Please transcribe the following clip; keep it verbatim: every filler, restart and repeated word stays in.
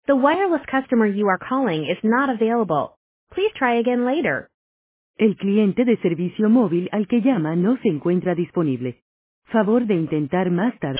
The wireless customer you are calling is not available. Please try again later. El cliente de servicio móvil al que llama no se encuentra disponible. Favor de intentar más tarde.